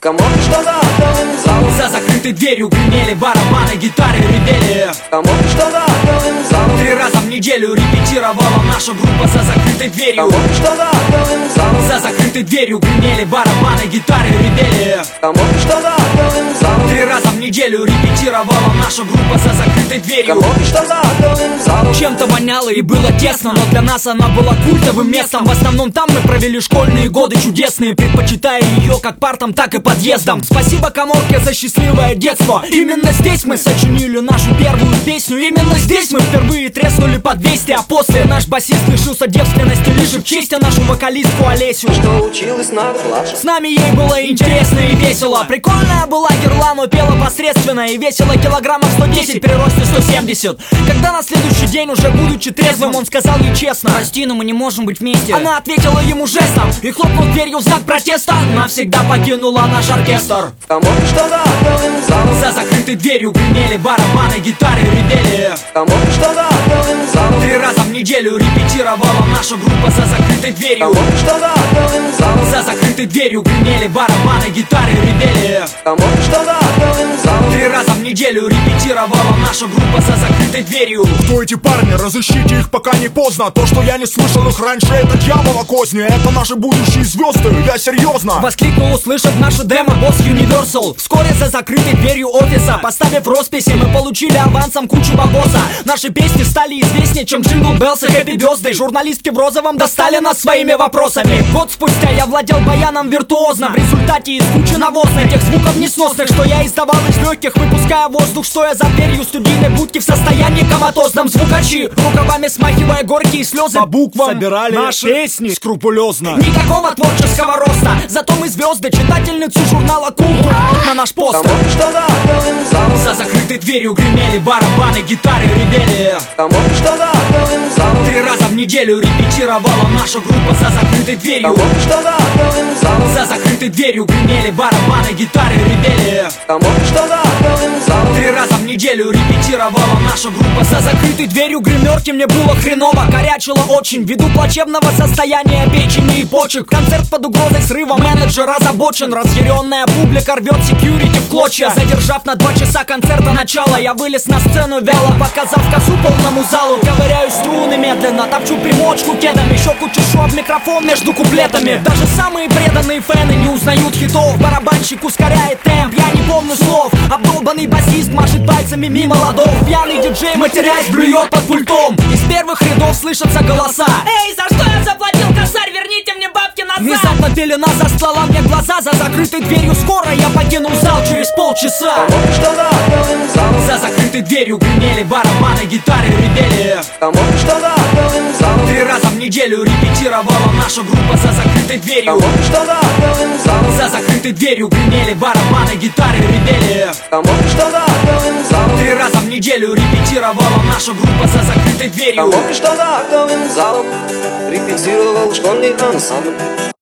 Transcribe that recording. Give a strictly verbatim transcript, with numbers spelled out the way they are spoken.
Кому что за актовым залом? За закрытой дверью гремели барабаны, гитары ревели. Кому что за актовым залом? Три раза в неделю репетировала наша группа за закрытой дверью. Кому что за актовым залом? За закрытой дверью гремели барабаны, гитары ревели. Кому что за актовым залом? Три раза в неделю репетировала наша группа за закрытой дверью. Кому что за актовым залом? Чем-то воняло и было тесно, но для нас она была культовым местом. В основном там мы провели школьные годы чудесные, предпочитая ее как партам, так и подъездам. Спасибо Каморке за счастливое детство. Именно здесь мы сочинили нашу первую песню. Именно здесь мы впервые треснули по двести. А после наш басист лишился девственности, лишь в честь нашу вокалистку Олесю, что училась на год младше. С нами ей было интересно и весело. Прикольная была Герла, но пела посредственно и весила килограммов сто десять при росте сто семьдесят. Когда на следующий день, уже будучи трезвым, он сказал ей честно: прости, но мы не можем быть вместе. Она ответила ему жестом и, хлопнув дверью в знак протеста, навсегда покинула наш оркестр. Кому что за актовым залом? За закрытой дверью гремели барабаны, гитары ревели. Кому что за актовым залом? Три раза в неделю репетировала наша группа за закрытой дверью. Кому что за актовым залом? За закрытой дверью гремели барабаны, гитары ревели. Кому что за актовым залом? Три раза в неделю репетировала наша группа за закрытой дверью. Кто эти парни? Разыщите их, пока не поздно. То, что я не слышал их раньше, это дьявола козни. Это наши будущие звезды, я серьезно. Воскликнул, услышав наше демо, босс Universal. Вскоре за закрытой дверью офиса, поставив росписи, мы получили авансом кучу бабоса. Наши песни стали известнее, чем Jingle Bells и Happy Birthday. Журналистки в розовом достали нас своими вопросами. Год спустя я владел баяном виртуозно. В результате из кучи навозных тех звуков несносных, что я издавал из легких, выпуская воздух, стоя за дверью студийной будки в состоянии коматозном. Звукачи, рукавами смахивая горькие слезы, по буквам собирали наши песни скрупулезно. Никакого творческого роста, зато мы звезды, читательницу журнала «Культура» на наш постер. Кому что за актовым залом? За закрытой дверью гремели барабаны, гитары ревели. Кому что за актовым залом? Три раза в неделю репетировала наша группа за закрытой дверью. Кому что за актовым залом? За закрытой дверью гремели барабаны, гитары ревели. Кому что за актовым залом? Три раза в неделю репетировала наша группа за закрытой дверью. Гримерки мне было хреново, горячило очень, ввиду плачевного состояния печени и почек. Концерт под угрозой срыва, менеджер озабочен. Разъяренная публика рвет секьюрити в клочья. Задержав на два часа концерта начало, я вылез на сцену вяло, показав косу полному залу. Ковыряю струны медленно, топчу примочку кедом, еще кучешу об микрофон между куплетами. Даже самые преданные фэны не узнают хитов. Барабанщик ускоряет темп, я не помню слов. Обдолбанный басист машет пальцами мимо ладов. Пьяный диджей, матерясь, блюет под пультом. Из первых рядов слышатся голоса: эй, за что я заплатил косарь? Верните мне бабки назад! Внезапно пелена застлала мне глаза. За закрытой дверью скоро я покинул зал через полчаса. Кому что за актовым залом? За закрытой дверью гремели барабаны, гитары ревели. Кому что за актовым залом? Три раза в неделю репетировала наша группа за закрытой дверью. Кому что за актовым залом? За закрытой дверью гремели барабаны, гитары ревели. Кому что за актовым залом? Три раза в неделю репетировала наша группа за закрытой дверью. Кому что за актовым залом? Репетировал школьный ансамбль.